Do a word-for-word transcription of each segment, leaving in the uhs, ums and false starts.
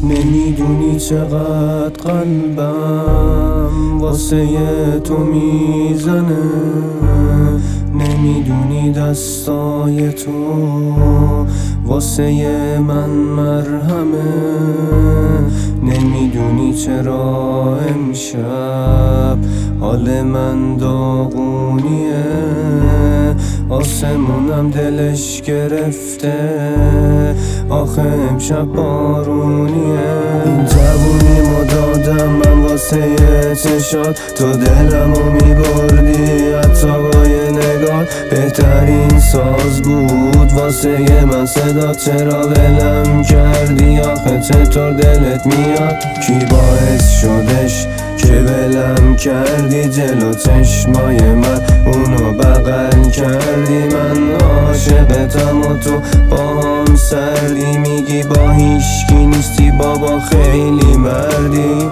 نمیدونی چقدر قلبم واسه تو میزنه، نمیدونی دستای تو واسه من مرهمه، نمیدونی چرا امشب حال من داغونیه، آسمونم دلش گرفته، آخه امشب بارونیه. این جوونیمو دادم من واسه چشات، تو دلمو میبردی حتی با یه نگاه، بهترین ساز بود واسه من صدا، چرا ولم کردی آخه چطور دلت میاد؟ کی باعث شدش که ولم کردی جلو چشمای من، اونو بغل کردی، من عاشقتم و تو با هم سردی، میگی با هیشکی نیستی بابا خیلی مردی.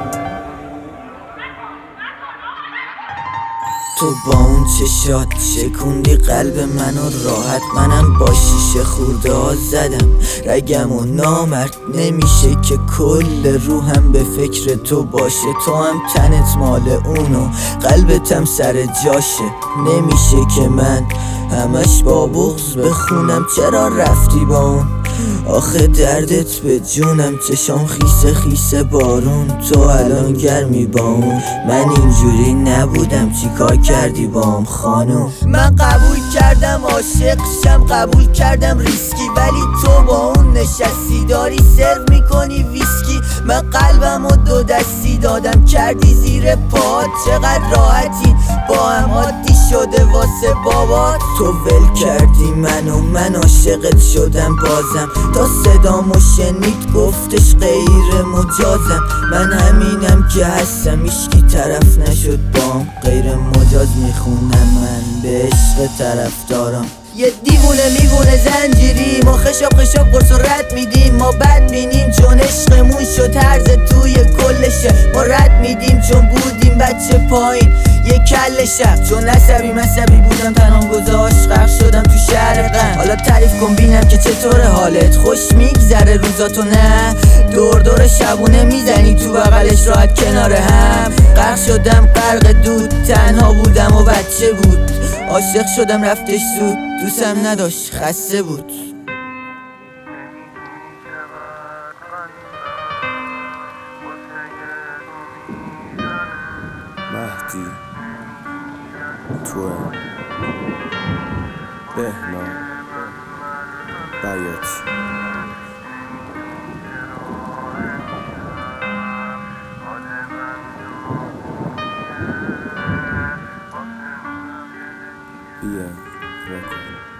تو با اون چشات شکوندی قلب منو راحت، منم با شیشه خورده ها زدم رگم و نامرد نمیشه که کل روحم به فکر تو باشه، تو هم تنت مال اونو قلبتم سر جاشه، نمیشه که من همش با بغض بخونم چرا رفتی با اون، آخه دردت به جونم، چشام خیسه خیسه بارون، تو الان گرمی با اون، من اینجوری نبودم چیکار کردی بام خانوم؟ من قبول کردم عاشقشم، قبول کردم ریسکی، ولی تو با اون نشستی داری سرو میکنی ویسکی، من قلبم و دو دستی دادم کردی زیر پات، چقدر راحتی با هم عادی شده واسه بابات، تو ول کردی منو من عاشقت شدم بازم، تا صدامو شنید گفتش غیر مجازم، من همینم که هستم هیچکی طرف نشد بام، غیر مجاز میخونم من به عشق طرف دارم، یه دیوونه میوونه زنجیری، ما خشاب خشاب قرص و رد میدیم، ما بد بینیم چون عشقمون شد هرز توی کلشه، ما رد میدیم چون بودیم بچه پایین یه کل شب، چون عصبی مصبی بودم تنام گذاشت غرق شدم تو شهر غم، حالا تعریف کن بینم که چطور حالت، خوش میگذره روزاتو نه؟ دور دور شبونه میزنی تو بغلش راحت کنار هم، غرق شدم غرق دود، تنها بودم و بچه بود، عاشق شدم رفتش زود، دوستم نداشت خسته بود. مهدی توه بهنام بیات بیا رکن